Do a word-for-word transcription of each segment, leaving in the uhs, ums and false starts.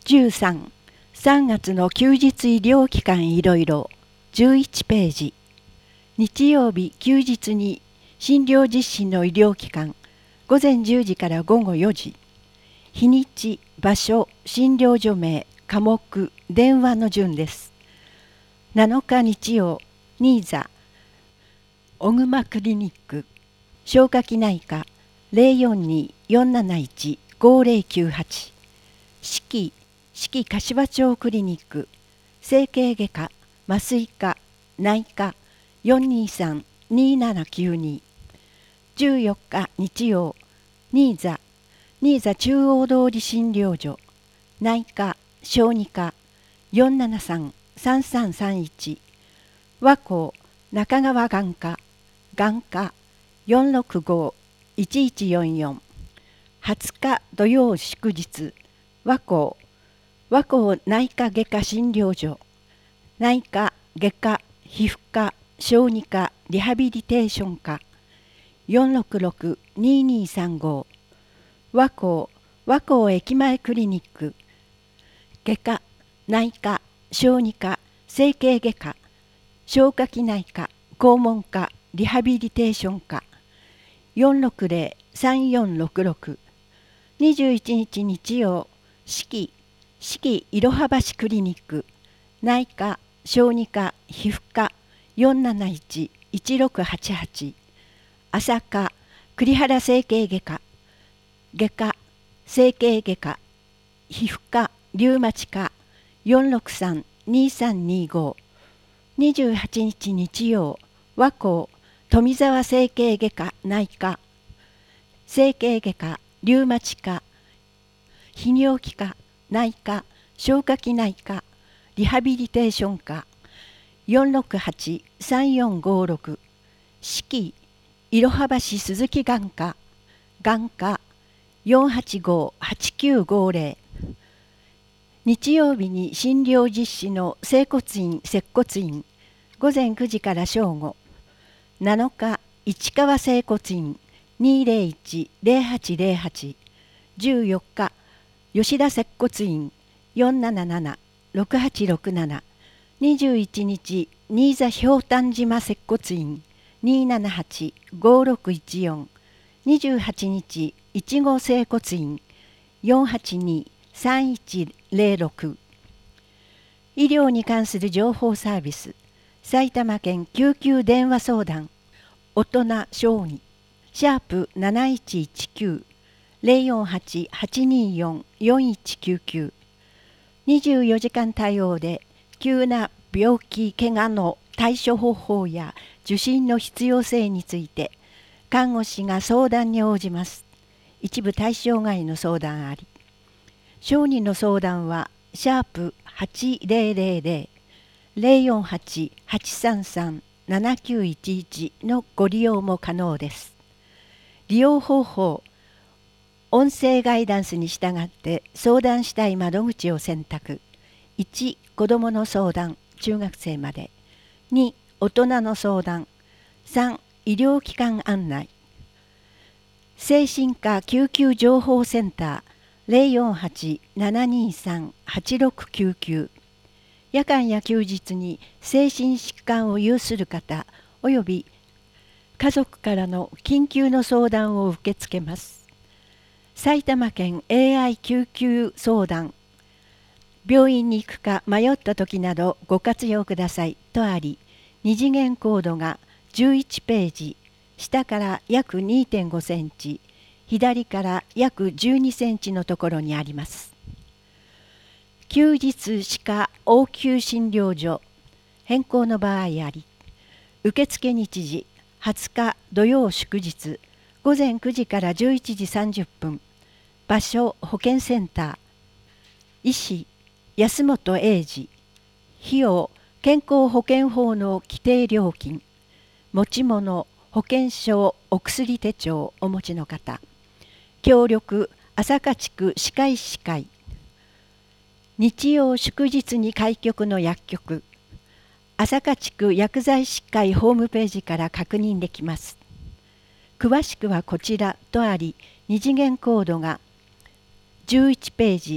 じゅうさん、さんがつの休日医療機関いろいろじゅういちページ。日曜日休日に診療実施の医療機関、午前じゅうじから午後よじ。日にち、場所、診療所名、科目、電話の順です。なのか日曜、ニーザ、小熊クリニック、消化器内科 ゼロよんにーよんなないちごゼロきゅうはち、四季四季柏町クリニック、整形外科、麻酔科、内科 よんにーさんにーななきゅうに、じゅうよっか日曜、ニーザニーザ中央通り診療所、内科、小児科 よんななさんさんさんさんいち、和光中川眼科、眼科 よんろくごいちいちよんよん、はつか土曜祝日、和光和光内科外科診療所、内科外科皮膚科小児科リハビリテーション科 よんろくろくにーにーさんご、和光和光駅前クリニック、外科内科小児科整形外科消化器内科肛門科リハビリテーション科 よんろくゼロさんよんろくろく、にじゅういちにち日曜、四季四季いろは橋クリニック、内科小児科皮膚科 よんなないちいちろくはちはち、朝科栗原整形外科、外科整形外科皮膚科リウマチ科 よんろくさんにーさんにーご、にじゅうはちにち日曜、和光富沢整形外科内科整形外科リウマチ科泌尿器科内科消化器内科リハビリテーション科 よんろくはちさんよんごろく、四季いろは橋鈴木眼科眼科 よんはちごはちきゅうごゼロ、日曜日に診療実施の整骨院接骨院、午前くじから正午、なのか市川整骨院 にーぜろいちゼロはちゼロはち、じゅうよっか吉田接骨院 よんななななろくはちろくなな、にじゅういちにち新座氷炭島接骨院 にーななはちごろくいちよん、にじゅうはちにちいちご整骨院 よんはちにさんいちゼロろく。医療に関する情報サービス、埼玉県救急電話相談、大人小児シャープなないちいちきゅう ゼロよんはち はちにーよん よんいちきゅうきゅう、にじゅうよじかん対応で急な病気怪我の対処方法や受診の必要性について看護師が相談に応じます。一部対象外の相談あり。小児の相談はシャープはちぜろぜろぜろ ゼロよんはち はちさんさん ななきゅういちいちのご利用も可能です。利用方法、音声ガイダンスに従って相談したい窓口を選択。いち、子どもの相談、中学生まで。に、大人の相談。さん、医療機関案内。精神科救急情報センター ゼロよんはち ななにーさん はちろくきゅうきゅう。夜間や休日に精神疾患を有する方および家族からの緊急の相談を受け付けます。埼玉県 エーアイ 救急相談、病院に行くか迷った時などご活用くださいとあり、二次元コードがじゅういちページ、下から約 にてんごセンチ、左から約じゅうにセンチのところにあります。休日歯科応急診療所、変更の場合あり、受付日時はつか土曜祝日、午前くじからじゅういちじさんじゅっぷん、場所保健センター、医師安本英二、費用健康保険法の規定料金、持ち物保険証お薬手帳お持ちの方、協力朝霞地区歯科医師会、日曜祝日に開局の薬局、朝霞地区薬剤師会ホームページから確認できます。詳しくはこちらとあり、二次元コードがじゅういちページ、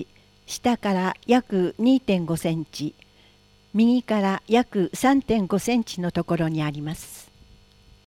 下から約 にてんごセンチ、右から約 さんてんごセンチのところにあります。